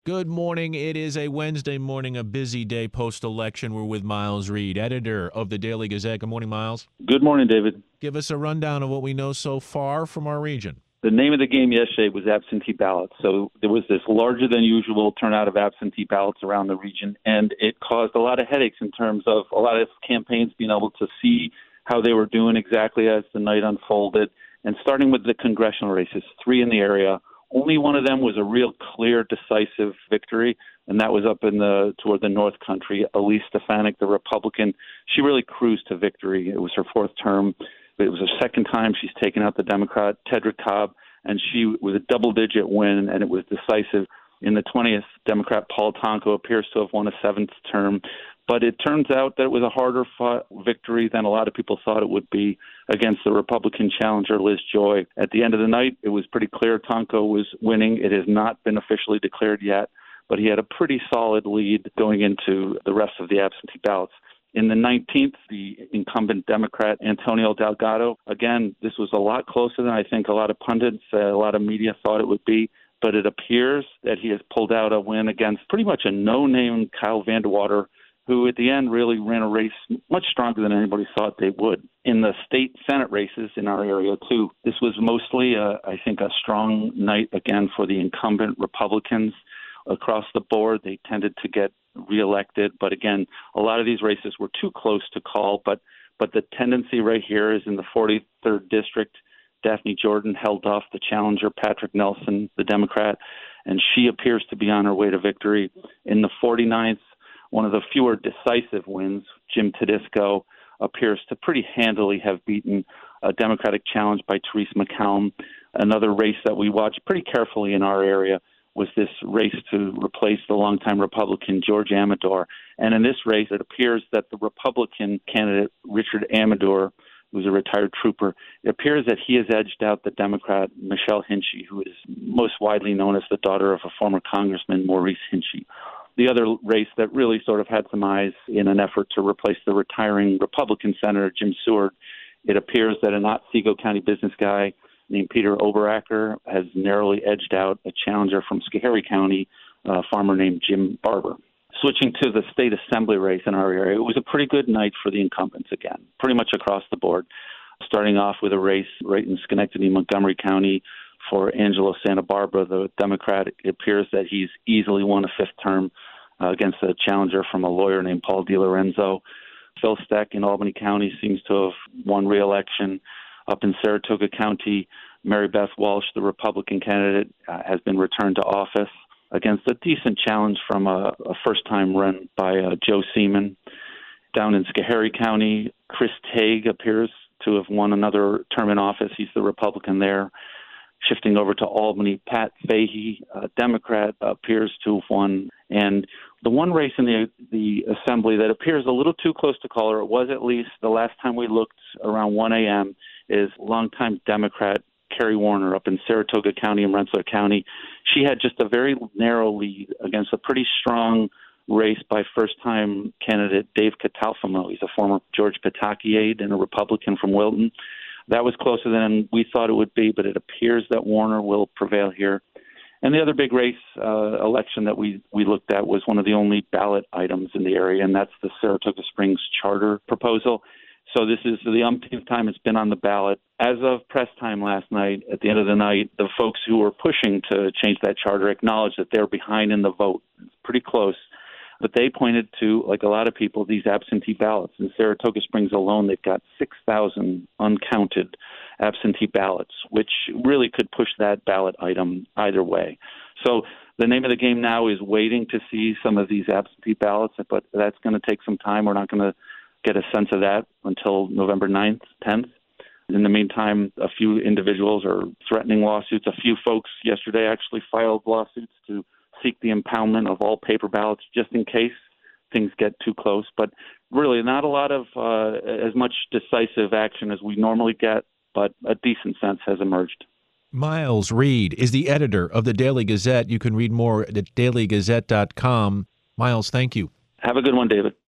Good morning. It is a Wednesday morning, a busy day post-election. We're with Miles Reed, editor of the Daily Gazette. Good morning, Miles. Good morning, David. Give us a rundown of what we know so far from our region. The name of the game yesterday was absentee ballots. So there was this larger than usual turnout of absentee ballots around the region, and it caused a lot of headaches in terms of a lot of campaigns being able to see how they were doing exactly as the night unfolded. And starting with the congressional races, 3 in the area, only one of them was a real clear, decisive victory, and that was up in toward the North Country. Elise Stefanik, the Republican, she really cruised to victory. It was her 4th term. It was her 2nd time she's taken out the Democrat, Tedrick Cobb, and she was a double-digit win, and it was decisive. In the 20th, Democrat Paul Tonko appears to have won a 7th term, but it turns out that it was a harder-fought victory than a lot of people thought it would be against the Republican challenger, Liz Joy. At the end of the night, it was pretty clear Tonko was winning. It has not been officially declared yet, but he had a pretty solid lead going into the rest of the absentee ballots. In the 19th, the incumbent Democrat, Antonio Delgado, again, this was a lot closer than I think a lot of pundits, a lot of media thought it would be, but it appears that he has pulled out a win against pretty much a no-name Kyle Vandewater, who at the end really ran a race much stronger than anybody thought they would. In the state Senate races in our area, too, this was mostly, I think, a strong night, again, for the incumbent Republicans. Across the board, they tended to get reelected. But again, a lot of these races were too close to call. But the tendency right here is in the 43rd District, Daphne Jordan held off the challenger, Patrick Nelson, the Democrat, and she appears to be on her way to victory. In the 49th, one of the fewer decisive wins, Jim Tedisco appears to pretty handily have beaten a Democratic challenge by Theresa McCallum. Another race that we watched pretty carefully in our area was this race to replace the longtime Republican George Amador. And in this race, it appears that the Republican candidate, Richard Amador, who's a retired trooper, it appears that he has edged out the Democrat, Michelle Hinchey, who is most widely known as the daughter of a former Congressman, Maurice Hinchey. The other race that really sort of had some eyes in an effort to replace the retiring Republican Senator Jim Seward, it appears that an Otsego County business guy named Peter Oberacker has narrowly edged out a challenger from Schoharie County, a farmer named Jim Barber. Switching to the state assembly race in our area, it was a pretty good night for the incumbents again, pretty much across the board. Starting off with a race right in Schenectady, Montgomery County for Angelo Santa Barbara, the Democrat. It appears that he's easily won a 5th term against a challenger from a lawyer named Paul DiLorenzo. Phil Steck in Albany County seems to have won re-election. Up in Saratoga County, Mary Beth Walsh, the Republican candidate, has been returned to office against a decent challenge from a first-time run by Joe Seaman. Down in Schoharie County, Chris Tague appears to have won another term in office. He's the Republican there. Shifting over to Albany, Pat Fahey, a Democrat, appears to have won. And the one race in the assembly that appears a little too close to call, or it was at least the last time we looked around 1 a.m., is longtime Democrat Kerry Warner up in Saratoga County and Rensselaer County. She had just a very narrow lead against a pretty strong race by first-time candidate Dave Catalfamo. He's a former George Pataki aide and a Republican from Wilton. That was closer than we thought it would be, but it appears that Warner will prevail here. And the other big race election that we looked at was one of the only ballot items in the area, and that's the Saratoga Springs charter proposal. So this is the umpteenth time it's been on the ballot. As of press time last night, at the end of the night, the folks who were pushing to change that charter acknowledged that they're behind in the vote. It's pretty close. But they pointed to, like a lot of people, these absentee ballots. In Saratoga Springs alone, they've got 6,000 uncounted absentee ballots, which really could push that ballot item either way. So the name of the game now is waiting to see some of these absentee ballots, but that's going to take some time. We're not going to get a sense of that until November 9th, 10th. In the meantime, a few individuals are threatening lawsuits. A few folks yesterday actually filed lawsuits to seek the impoundment of all paper ballots just in case things get too close. But really not a lot of as much decisive action as we normally get, but a decent sense has emerged. Miles Reed is the editor of the Daily Gazette. You can read more at dailygazette.com. Miles, thank you. Have a good one, David.